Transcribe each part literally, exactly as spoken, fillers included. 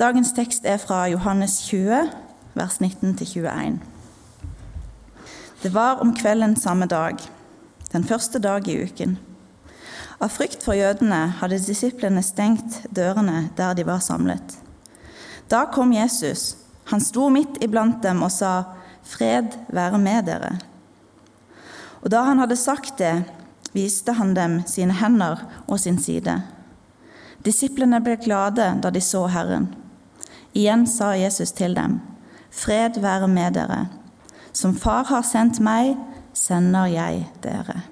Dagens tekst er fra Johannes tjue, vers nitten til tjueen. Det var om kvelden samme dag, den første dag i uken. Av frykt for jødene hadde disiplene stengt dørene der de var samlet. Da kom Jesus. Han sto midt iblant dem og sa, «Fred være med dere.» Og da han hadde sagt det, viste han dem sine hender og sin side. Disiplene ble glade da de så Herren. Igjen sa Jesus til dem, «Fred være med dere. Som far har sendt meg, sender jeg dere.»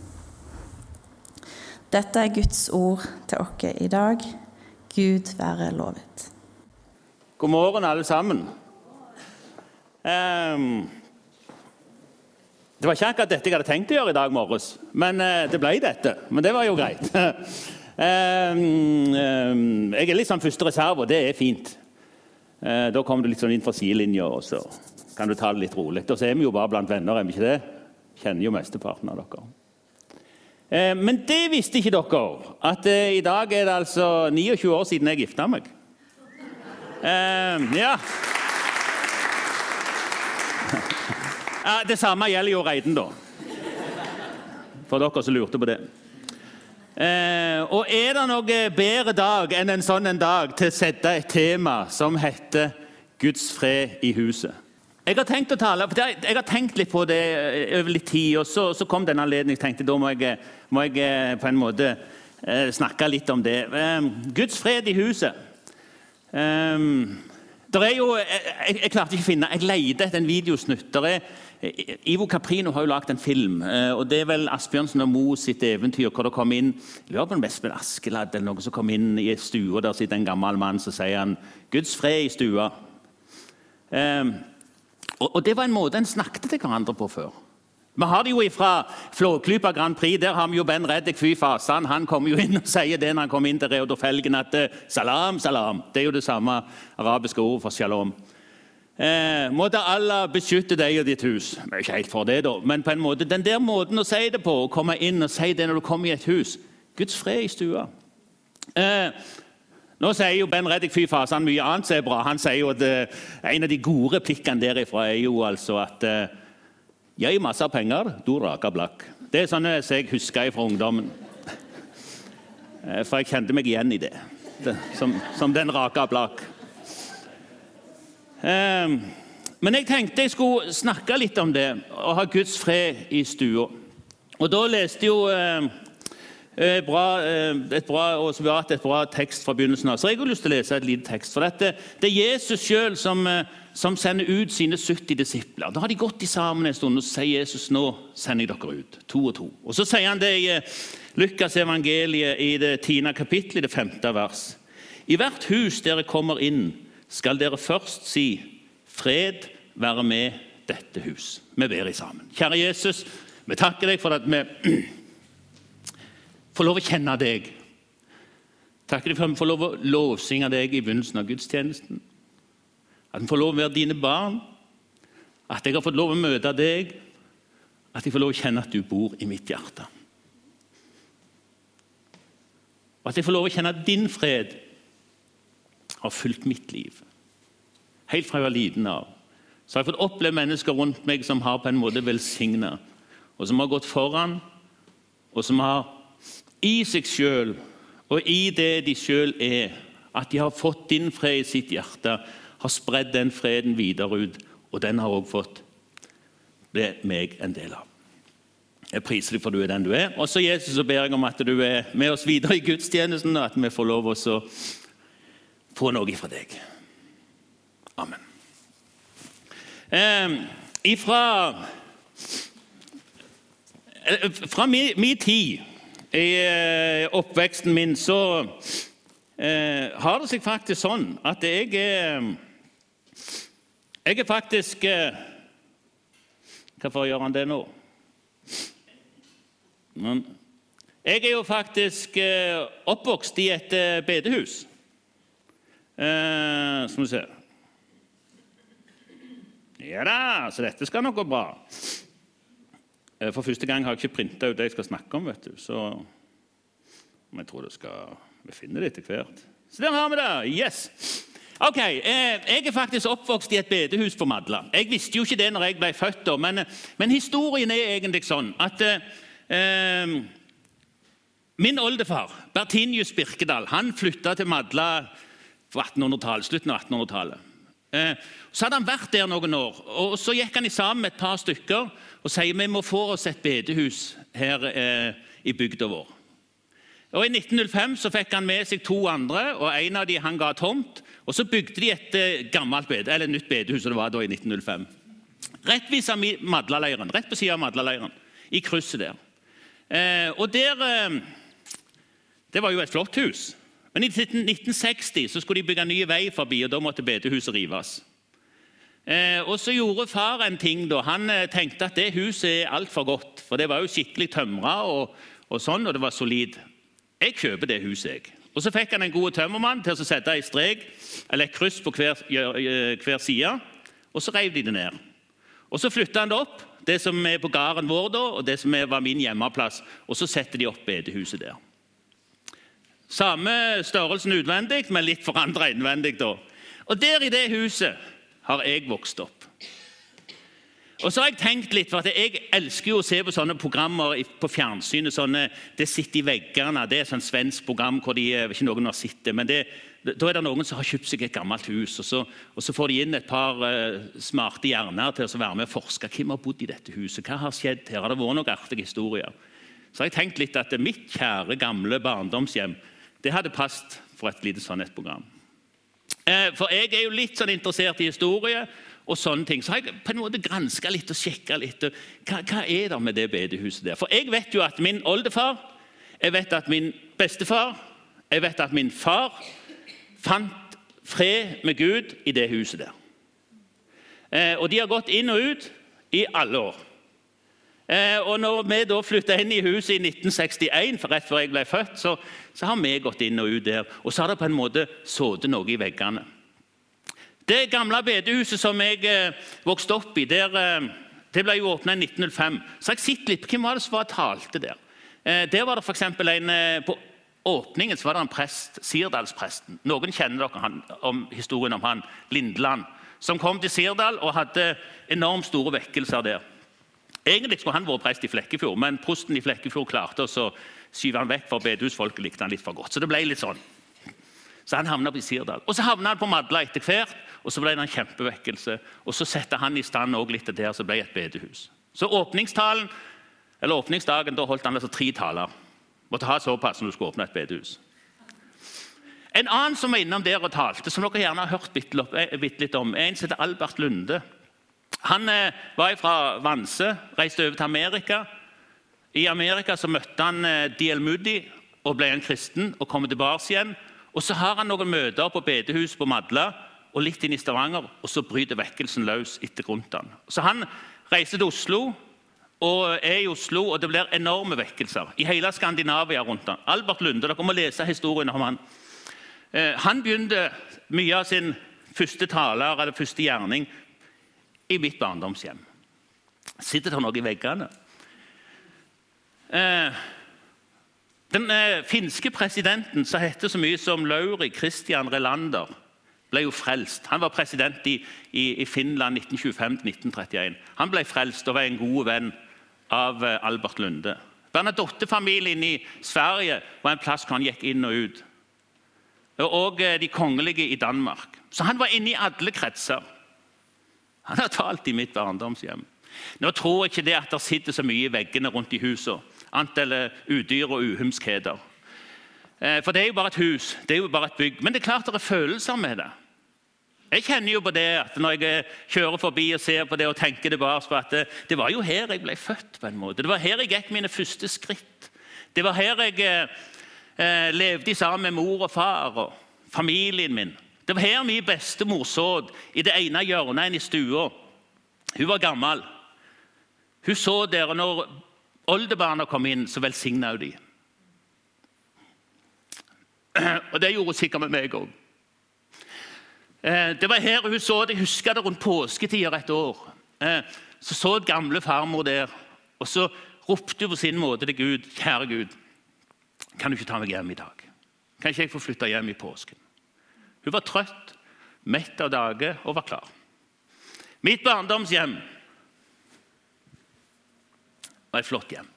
Dette er Guds ord til oss i dag. Gud være lovet. God morgen alle sammen. Um, det var ikke akkurat dette jeg hadde tenkt å gjøre i dag morges, men uh, det ble dette. Men det var jo greit. um, um, jeg er litt sånn første reserve, og det er fint. Uh, da kommer du litt sånn inn fra sidelinja, og så kan du ta det litt rolig. Og så er vi jo bare blant venner, er vi ikke det? Kjenner jo mesteparten av dere. Uh, men det visste ikke dere, at uh, i dag er det altså niogtjue år siden jeg giftet meg. Uh, ja. ja. Det samme gjelder jo Reiden da. For dere som lurte på det. Uh, og er det noe bedre dag enn en sånn en dag til å sette et tema som heter Guds fred i huset? Jeg har tenkt å tale, for jeg, jeg har tenkt litt på det over litt tid, og så, så kom denne anledningen. Jeg tenkte, da må jeg, må jeg på en måte uh, snakke litt om det. Uh, Guds fred i huset. Um, der er jo, jeg, jeg klarte ikke å finne, jeg leide etter en videosnutt. Der er, Ivo Caprino har jo lagt en film, og det er vel Asbjørnsen og Mo sitt eventyr, hvor det kom inn, det var på en Espen Askeladd eller noe som kom inn i stua, der sitter en gammel mann, så sier han, Guds fred i stua. Um, og, og det var en måte en snakket til hverandre på før. Vi har det jo fra Flåklypa Grand Prix, der har vi jo Ben Reddik Fy Fasan, han kommer jo inn og sier det når han kommer inn til Reodor Felgen, at salam, salam, det er jo det samme arabiske ordet for shalom. Eh, måtte Allah beskytte deg og ditt hus. Det er ikke helt for det da, men på en måte, den der måten å si det på, å komme inn og si det når du kommer i et hus, Guds fred i stua. Eh, nå sier jo Ben Reddik Fy Fasan mye annet som er bra. Han sier jo at eh, en av de gode replikkene derifra er jo altså at eh, jeg har masse penger, du raker blakk. Det er sånn som jeg husker fra ungdommen. Eh, for jeg kjente meg igjen i det, det som, som den raker blakk. Um, men jeg tenkte jeg skulle snakke litt om det, og ha Guds fred i stua. Og da leste jo uh, et bra, uh, et bra, og så var det et bra tekst fra begynnelsen av. Så jeg har lyst til å lese et lite tekst, for dette, det er Jesus selv som, uh, som sender ut sine sytti disipler. Da har de gått i sammen en stund, og så sier Jesus, nå sender jeg dere ut, to og to. Og så sier han det i uh, Lukas evangeliet i det tiende kapittel, i det femte vers. I hvert hus dere kommer inn, skal dere først si, fred være med dette hus. Vi ber i sammen. Kjære Jesus, vi takker deg for at vi får lov å kjenne deg. Takker deg for at vi får lov å lovsynge deg i begynnelsen av gudstjenesten. At vi får lov å være dine barn. At jeg har fått lov å møte deg. At jeg får lov å kjenne at du bor i mitt hjerte. Og at jeg får lov å kjenne at din fred har fulgt mitt liv. Helt fra jeg var liten av. Så har jeg fått oppleve mennesker rundt meg som har på en måte velsignet, og som har gått foran, og som har i seg selv, og i det de selv er, at de har fått din fred i sitt hjerte, har spredd den freden videre ut, og den har også fått det meg en del av. Jeg priser deg for du er den du er. Og så Jesus, så ber jeg om at du er med oss videre i gudstjenesten, og at vi får lov å få noe fra deg. Amen. Eh, ifra fra min, min tid i eh, oppveksten min, så eh, har det seg faktisk sånn at jeg er jeg er faktisk eh, hvorfor gjør han det nå? Men, jeg er jo faktisk eh, oppvokst i et eh, bedehus. Uh, skal vi se. Ja da, så dette skal nok gå bra. Uh, for første gang har jeg ikke printet ut det jeg skal snakke om, vet du. Så men jeg tror det skal, vi finner det etter hvert. Så der har vi det, yes. Ok, eh, jeg er faktisk oppvokst i et bedehus på Madla. Jeg visste jo ikke det når jeg ble født da, men, men historien er egentlig sånn at eh, min oldefar, Bertinius Birkedal, han flyttet til Madla på attenhundretallet, slutten av attenhundretallet. Eh, så hadde han vært der noen år, og så gikk han i sammen med et par stykker og sier vi må få oss et bedehus her eh, i bygda vår. Og I nitten null fem så fikk han med seg to andre, og en av de han ga tomt, og så bygde de et gammelt bede, eller et nytt bedehus, som det var da I nitten null fem. Rett ved Madlaleiren, rett på siden av Madlaleiren, I krysset der. Eh, og der, eh, det var jo et flott hus. Men I nitten seksti så skulle de bygge en ny vei forbi, og da måtte bedehuset rives. Eh, og så gjorde far en ting da. Han eh, tenkte at det huset er alt for godt, for det var jo skikkelig tømret og, og sånn, og det var solid. Jeg kjøper det huset, jeg. Og så fikk han en god tømmermann til å sette en strek, eller et kryss på hver, hver side, og så rev de det ned. Og så flyttet han det opp, det som er på gården vår da, og det som var min hjemmeplass, og så setter de opp bedehuset der. Samme størrelsen utvendig, men litt forandret innvendig da. Og der I det huset har jeg vokst opp. Og så har jeg tenkt litt, for at jeg elsker jo å se på sånne programmer på fjernsynet, sånne, det sitter I veggene, det er et sånn svensk program hvor de, ikke noen har sett det, men det, da er det noen som har kjøpt seg et gammelt hus, og så, og så får de inn et par uh, smarte hjerner til å være med og forske. Hvem har bodd I dette huset? Hva har skjedd her? Har det vært noen artige historier? Så har jeg tenkt litt at mitt kjære gamle barndomshjem, det hadde passet for et lite sånn et program. Uh, for jeg er jo litt sånn interessert I historie, og sånne ting. Så har jeg på en måte gransket litt og sjekket litt. Og hva, hva er det med det bedehuset der? For jeg vet jo at min oldefar, jeg vet at min bestefar, jeg vet at min far fant fred med Gud I det huset der. Eh, og de har gått inn og ut I alle år. Eh, og når vi da flyttet inn I huset I nitten sekstien, for rett før jeg ble født, så, så har vi gått inn og ut der. Og så har det på en måte sådd noe I veggene. Det gamle bedehuset som jeg eh, vokste opp I, der, eh, det ble jo åpnet I nitten null fem. Så jeg sitter litt på hvem var det som var talte der. Eh, der var det for eksempel en, eh, på åpningen så var det en prest, Sirdalspresten. Noen kjenner dere han, om historien om han, Lindeland, som kom til Sirdal og hadde enormt store vekkelser der. Egentlig skulle han vært prest I Flekkefjord, men prosten I Flekkefjord klarte å skyve han vekk, for bedehusfolket likte han litt for godt. Så det ble litt sånn. Så han havnet på Sirdal. Og så havnet han på Madla etter hvert, og så ble det en kjempevekkelse. Og så sette han I stand også litt der, så ble det et bedehus. Så åpningstalen, eller åpningsdagen, da holdt han altså tre taler. Måtte ha såpass når du skulle åpne et bedehus. En annen som var innom der og talte, som dere gjerne har hørt bitte litt om, er en som heter Albert Lunde. Han eh, var fra Vanse, reiste over til Amerika. I Amerika så møtte han eh, D L Moody og ble en kristen og kom tilbake igjen. Og så har han noen møter på bedehus på Madla, og litt inn I Stavanger, og så bryter vekkelsen løs etter rundt han. Så han reiser til Oslo, og er I Oslo, og det blir enorme vekkelser I hele Skandinavia rundt han. Albert Lunde, dere må lese historien om han. Eh, han begynte mye av sin første taler, eller første gjerning, I mitt barndomshjem. Sitter det noe I veggene? Eh, den eh, finske presidenten, som heter så mye som Lauri Christian Relander, ble jo frelst. Han var president I, i, i Finland nitten tjuefem til nitten trettien. Han ble frelst og var en god venn av eh, Albert Lunde. Bernadotte-familien I Sverige var en plass hvor han gikk inn og ut. Og eh, de kongelige I Danmark. Så han var inne I alle kretser. Han har talt I mitt barndomshjem. Nå tror jeg ikke det at det sitter så mye I veggene rundt I huset, annet eller udyr og uhumskheter. For det er jo bare et hus, det er jo bare et bygg. Men det er klart det er følelser med det. Jeg kjenner jo på det at når jeg kjører forbi og ser på det og tenker det bare på at det, det var jo her jeg ble født på en måte. Det var her jeg gikk mine første skritt. Det var her jeg eh, levde sammen med mor og far og familien min. Det var her min bestemor såd I det ene hjørnet I stua. Hun var gammel. Hun så der, og når oldebarna kom inn, så velsignet hun de. Og det gjorde hun sikkert med meg også. Det var her hun så det. Jeg husker det rundt påsketider et år. Så så et gamle farmor der, og så ropte hun på sin måte til Gud: Kjære Gud, kan du ikke ta meg hjem I dag? Kan ikke jeg få flytte hjem I påsken? Hun var trøtt. mett av dage og var klar. Mitt barndomshjem var et flott hjem.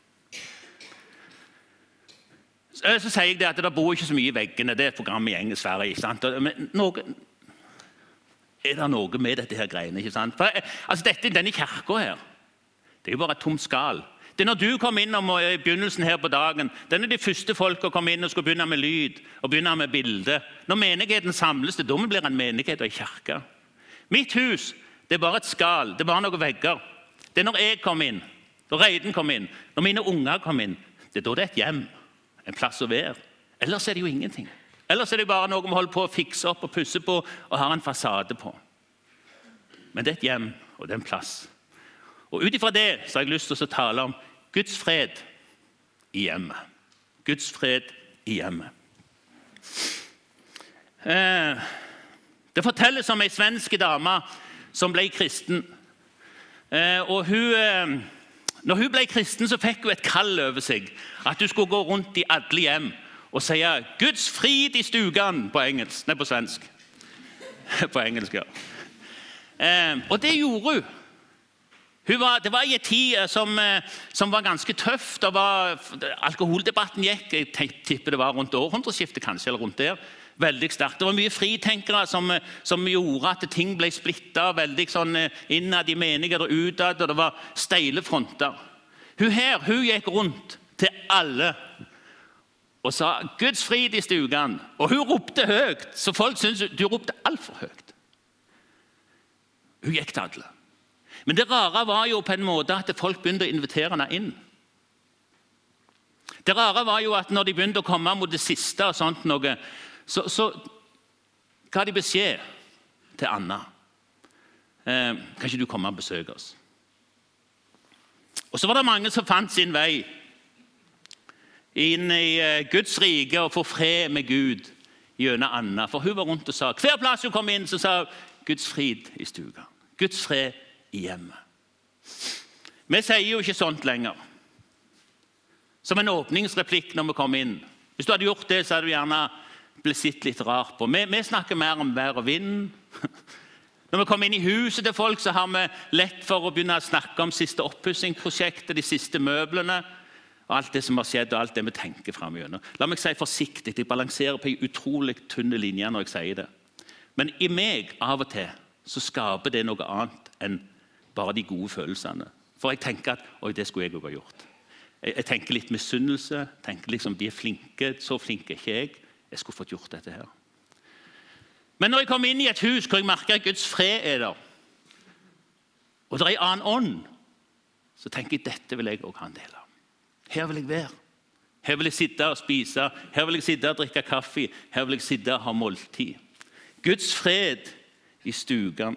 Så, så sier jeg det at det bor ikke så mye i veggene. Det er et program i engelsk Sverige, ikke sant? Men noe, er det noe med dette her greiene, ikke sant? For, altså dette, denne kirken her, det er jo bare et tomt skal. Det er når du kom inn om i begynnelsen her på dagen, den er de første folk å komme inn og skulle begynne med lyd og begynne med bilde. Når menigheten samles, det da blir en menighet og en kirke. Mitt hus, det er bare et skal, det er bare noen vegger. Det er når jeg kom inn, når Reiden kom inn, når mine unger kom inn, det er da det er et hjem, en plass å være. Ellers er det jo ingenting. Ellers er det bare noe vi holder på å fikse opp og pusse på og har en fasade på. Men det er et hjem, og det er en plass. Og ut ifra det så har jeg lyst til å tale om Guds fred i hjemmet. Guds fred i hjemmet. Eh, det fortelles om en svensk dame som ble kristen. Eh, og hun, eh, når hun ble kristen så fikk hun et kall over seg. At hun skulle gå rundt i alle hjem og si Guds frid i stugan på engelsk. Nei, på svensk. På engelsk, ja. Eh, og det gjorde hun. Hun var, det var i en tid som, som var ganske tøff. Det var, alkoholdebatten gikk, jeg tipper det var rundt århundreskiftet kanskje, eller rundt der. Veldig sterkt. Det var mye fritenkere som, som gjorde at ting ble splittet, veldig sånn innad i menigheter og utad, og det var steile fronter. Hun her, hun gikk rundt til alle og sa Guds frid i stugan. Og hun ropte høyt, så folk syntes du ropte alt for høyt. Hun gikk til alle. Men det rare var jo på en måte at folk begynte å invitere henne inn. Det rare var jo at når de begynte å komme mot det siste og sånt noe, så, så ga de beskjed til Anna. Eh, kan ikke du komme og besøke oss? Og så var det mange som fant sin vei inn i Guds rike og få fred med Gud gjennom Anna. For hun var rundt og sa, hver plass hun kom inn, så sa Guds frid i stuga. Guds fred i hjemmet. Vi sier jo ikke sånt lenger. Som en åpningsreplikk når vi kommer inn. Hvis du hadde gjort det, så hadde du gjerne blitt sett litt rart på. Vi, vi snakker mer om vær og vind. Når vi kommer inn i huset til folk, så har vi lett for å begynne å snakke om siste oppussingsprosjektet, de siste møblene, og alt det som har skjedd, og alt det vi tenker frem igjennom. La meg si forsiktig, jeg balanserer på en utrolig tynne linje når jeg sier det. Men i meg, av og til, så skaper det noe annet enn bare de gode følelsene. For jeg tenker at, oi, det skulle jeg også ha gjort. Jeg, jeg tenker litt misunnelse, tenker liksom, de er flinke, så flinke er ikke jeg. Jeg skulle fått gjort dette her. Men når jeg kommer inn i et hus hvor jeg merker at Guds fred er der, og det er en annen ånd, så tenker jeg, dette vil jeg også ha en del av. Her vil jeg være. Her vil jeg sitte og spise. Her vil jeg sitte og drikke kaffe. Her vil jeg sitte og ha måltid. Guds fred i stugan.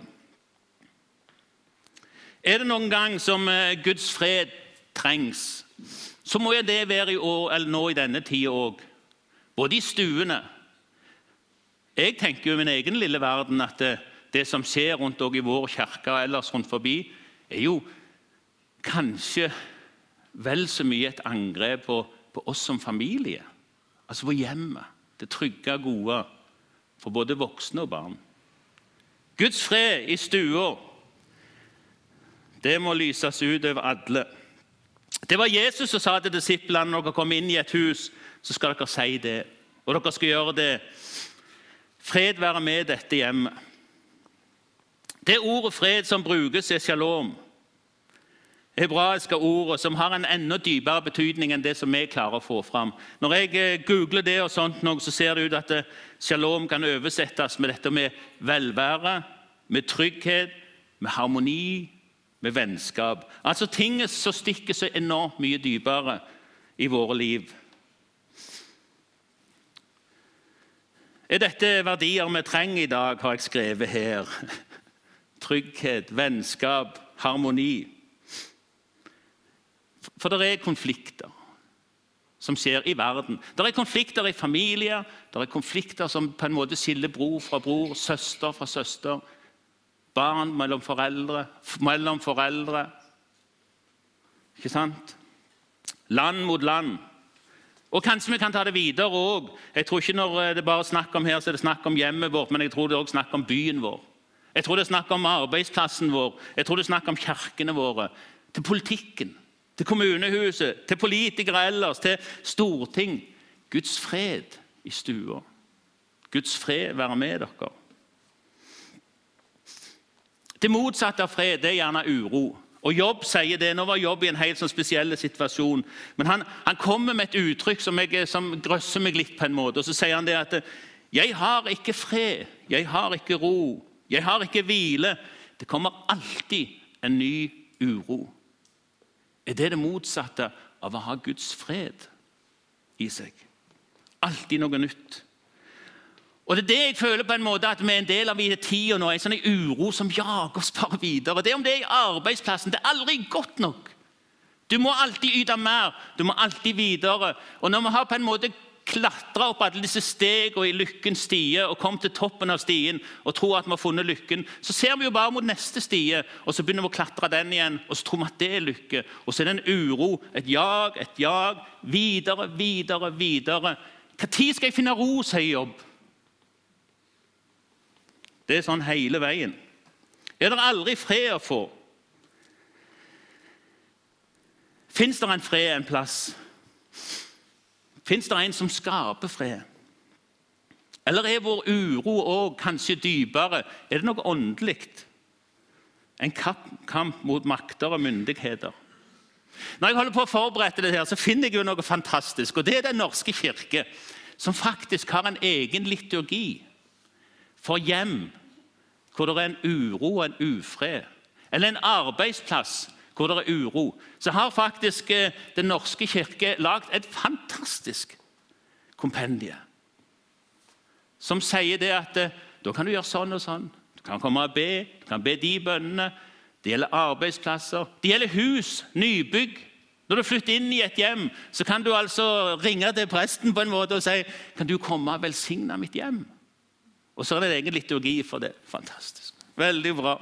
Er det noen gang som Guds fred trengs, så må jeg det være i år, eller nå i denne tiden også. Både i stuene. Jeg tenker jo i min egen lille verden at det, det som skjer rundt i vår kirke og ellers rundt forbi, er jo kanskje vel så mye et angrep på, på oss som familie. Altså på hjemmet. Det trygge, gode for både voksne og barn. Guds fred i stua, det må lyses ut over alle. Det var Jesus som sa til disiplene, når dere kommer inn i et hus, så skal dere si det. Og dere skal gjøre det. Fred være med dette hjemmet. Det ordet fred som brukes er shalom. Hebraiske ordet som har en enda dypere betydning enn det som vi klarer å få fram. Når jeg googler det og sånt, så ser det ut at shalom kan oversettes med dette med velvære, med trygghet, med harmoni, med vennskap. Altså ting som stikker så enormt mye dypere i våre liv. Er dette verdier vi trenger i dag, har jeg skrevet her. Trygghet, vennskap, harmoni. For det er konflikter som skjer i verden. Det er konflikter i familier, det er konflikter som på en måte skiller bror fra bror, søster fra søster, barn mellom foreldre, mellom foreldre. Ikke sant? Land mot land. Og kanskje vi kan ta det videre også. Jeg tror ikke når det bare er snakk om her, så er det snakk om hjemmet vårt, men jeg tror det er også snakk om byen vår. Jeg tror det er snakk om arbeidsplassen vår. Jeg tror det er snakk om kirkene våre. Til politikken, til kommunehuset, til politikere ellers, til storting. Guds fred i stua. Guds fred være med dere. Det motsatte av fred, det er gjerne uro. Og Jobb sier det. Nå var Jobb i en helt sånn spesiell situasjon. Men han, han kommer med et uttrykk som, jeg, som grøsser meg litt på en måte. Og så sier han det at jeg har ikke fred, jeg har ikke ro, jeg har ikke hvile. Det kommer alltid en ny uro. Er det det motsatte av å ha Guds fred i seg? Alltid noe nytt. Og det er det jeg føler på en måte at vi er en del av i tiden nå, en sånn uro som jager oss bare videre. Det er om det er i arbeidsplassen, det er aldri godt nok. Du må alltid yte mer, du må alltid videre. Og når vi har på en måte klatra opp alle disse stegene i lykkens stie og kom til toppen av stien og tror at vi har funnet lykken, så ser vi jo bare mot neste stie, og så begynner vi å klatre den igjen, og så tror vi at det er lykke. Og så er det en uro, et jag, et jag, videre, videre, videre. Hva tid skal jeg finne ro, sier Jobb? Det er sånn hele veien. Er det aldri fred å få? Finnes det en fred en plass? Finnes det en som skaper fred? Eller er vår uro også kanskje dypere? Er det noe åndelikt? En kamp mot makter og myndigheter. Når jeg holder på å forberede det her, så finner jeg jo noe fantastisk, og det er den norske kirke, som faktisk har en egen liturgi for hjem, hvor det er en uro og en ufred, eller en arbeidsplass hvor det er uro, så har faktisk den norske kirke laget et fantastisk kompendie, som sier det at da kan du gjøre sånn og sånn, du kan komme og be, du kan be de bønnene, det gjelder arbeidsplasser, det gjelder hus, nybygg. Når du flytter inn i et hjem, så kan du altså ringe til presten på en måte og si, kan du komme og velsigne mitt hjem? Og så er det egen liturgi for det. Fantastisk. Veldig bra.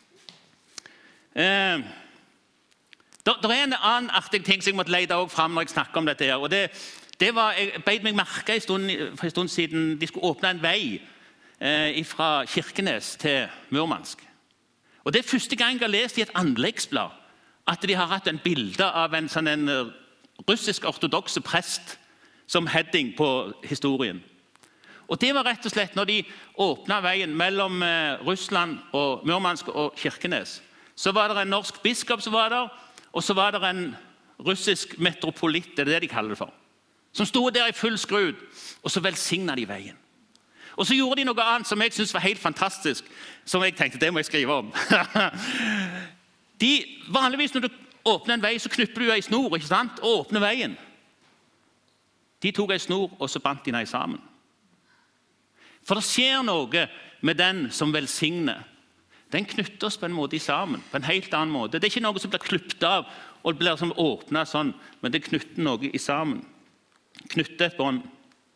Eh, det er en annen artig ting som jeg måtte lete også frem når jeg snakker om dette her. Og det, det var, jeg beit meg merke en stund, for en stund siden de skulle åpne en vei eh, fra Kirkenes til Murmansk. Og det er første gang jeg har lest i et anleggsblad at de har hatt en bilde av en, sånn en russisk-ortodokse prest som heading på historien. Og det var rett og slett når de åpnet veien mellom Russland og Murmansk og Kirkenes. Så var det en norsk biskop som var der, og så var det en russisk metropolit, det er det de kaller det for, som stod der i full skrud, og så velsignet de veien. Og så gjorde de noe annet som jeg synes var helt fantastisk, som jeg tenkte, det må jeg skrive om. de, vanligvis når du åpner en vei, så knupper du en snor, ikke sant? Og åpner veien. De tok en snor, og så bandt de den sammen. For det skjer noe med den som velsigner. Den knytter oss på en måte sammen, på en helt annen måte. Det er ikke noe som blir klippet av og blir som åpnet sånn, men det knytter noe i sammen. Knytter et bånd.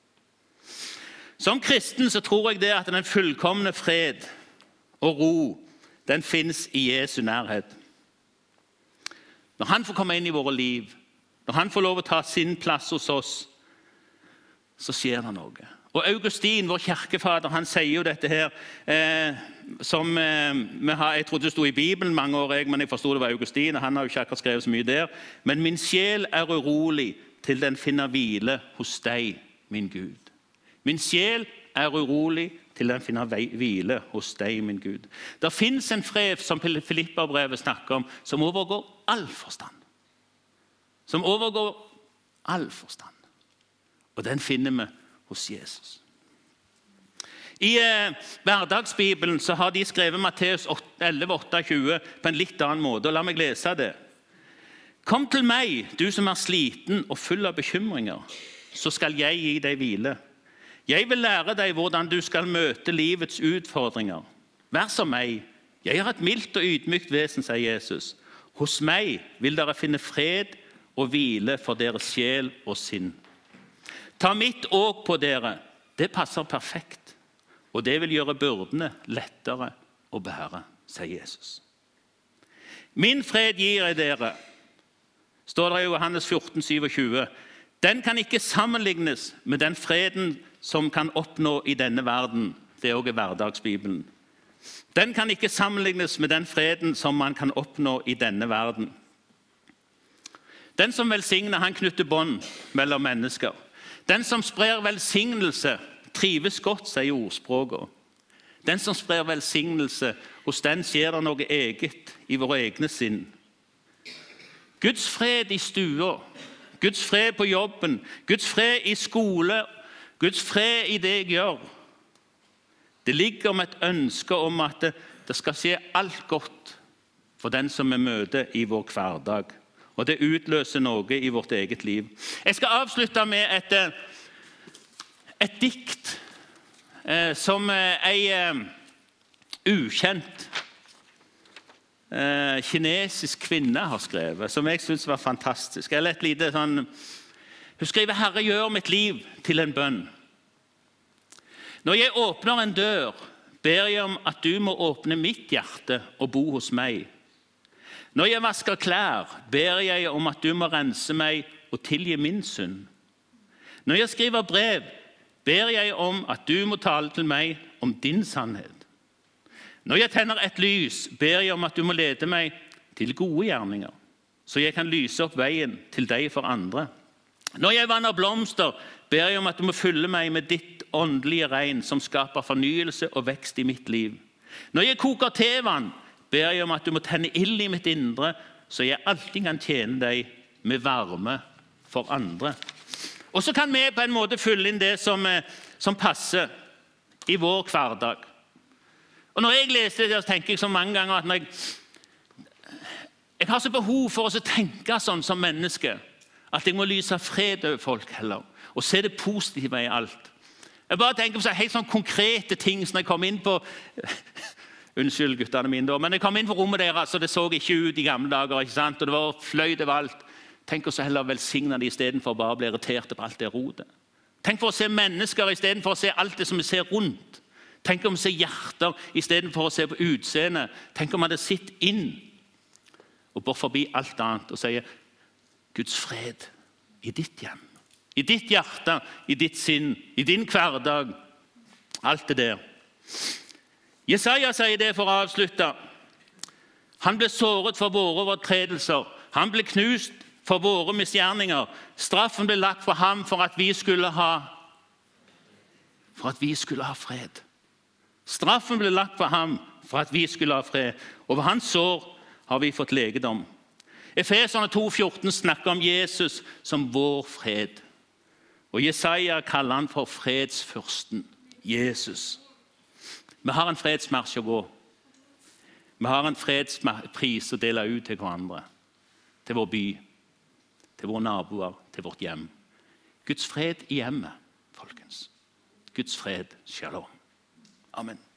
Som kristen så tror jeg det at den fullkomne fred og ro, den finnes i Jesu nærhet. Når han får komme inn i våre liv, når han får lov å ta sin plass hos oss, så skjer det noe. Og Augustin, vår kirkefader, han sier jo dette her, eh, som eh, vi har, jeg trodde det stod i Bibelen mange år, jeg, men jeg forstod det var Augustin, og han har jo ikke akkurat skrevet så mye der. Men min sjel er urolig til den finner hvile hos deg, min Gud. Min sjel er urolig til den finner hvile hos deg, min Gud. Det finnes en fred, som Filipperbrevet snakker om, som overgår all forstand. Som overgår all forstand. Og den finner vi hos Jesus. I eh, hverdagsbibelen så har de skrevet Matteus elleve tjue på en litt annen måte, og la meg lese det. Kom til meg, du som er sliten og full av bekymringer, så skal jeg gi deg hvile. Jeg vil lære deg hvordan du skal møte livets utfordringer. Vær som meg. Jeg er et mildt og ydmykt vesen, sier Jesus. Hos meg vil dere finne fred og hvile for deres sjel og sinn. Ta mitt åk på dere, det passer perfekt, og det vil gjøre byrdene lettere å bære, sier Jesus. Min fred gir jeg dere, står det i Johannes fjorten tjuesju. Den kan ikke sammenlignes med den freden som kan oppnå i denne verden. Det er også hverdagsbibelen. Den kan ikke sammenlignes med den freden som man kan oppnå i denne verden. Den som velsigner, han knytter bånd mellom mennesker. Den som sprer velsignelse, trives godt, sier ordspråket. Den som sprer velsignelse, hos den skjer det noe eget i våre egne sinn. Guds fred i stua, Guds fred på jobben, Guds fred i skole, Guds fred i det jeg gjør. Det ligger om et ønske om at det, det skal skje alt godt for den som vi møter i vår hverdag. Og det utløser noe i vårt eget liv. Jeg skal avslutte med et, et dikt eh, som ei eh, ukjent eh, kinesisk kvinne har skrevet, som jeg synes var fantastisk. Eller et lite sånn, hun skriver: Herre, gjør mitt liv til en bønn. Når jeg åpner en dør, ber jeg om at du må åpne mitt hjerte og bo hos meg. Når jeg vasker klær, ber jeg om at du må rense meg og tilgi min synd. Når jeg skriver brev, ber jeg om at du må tale til meg om din sannhet. Når jeg tenner et lys, ber jeg om at du må lede meg til gode gjerninger, så jeg kan lyse opp veien til deg for andre. Når jeg vanner blomster, ber jeg om at du må fylle meg med ditt åndelige regn som skaper fornyelse og vekst i mitt liv. Når jeg koker tevann, ber jeg om at du må tenne ild i mitt indre, så jeg alltid kan tjene deg med varme for andre. Og så kan vi på en måte fylle inn det som, som passer i vår hverdag. Og når jeg leser det, så tenker jeg så mange ganger at når jeg, jeg har så behov for å tenke sånn som menneske, at jeg må lyse fred over folk heller, og se det positive i alt. Jeg bare tenker på så helt sånn konkrete ting som jeg kom inn på. Unnskyld guttene mine da, men jeg kom inn på rommet deres, så det så ikke ut i gamle dager, ikke sant? Og det var fløyt overalt. Tenk oss heller velsigne dem i stedet for bare å bli irritert på alt det rodet. Tenk for å se mennesker i stedet for å se alt det som vi ser rundt. Tenk om å se hjerter i stedet for å se på utseende. Tenk om man hadde sitt inn og bort forbi alt annet og sier Guds fred i ditt hjem, i ditt hjerte, i ditt sinn, i din hverdag. Alt det der. Jesaja sier det for å avslutte. Han ble såret for våre overtredelser. Han ble knust for våre misgjerninger. Straffen ble lagt på ham for at vi skulle ha for at vi skulle ha fred. Straffen ble lagt på ham for at vi skulle ha fred. Over hans sår har vi fått legedom. Efeserne to fjorten snakker om Jesus som vår fred. Og Jesaja kaller han for fredsfyrsten. Jesus. Vi har en fredsmarsj å gå. Vi har en fredspris å dele ut til hverandre. Til vår by, til våre naboer, til vårt hjem. Guds fred i hjemmet, folkens. Guds fred, shalom. Amen.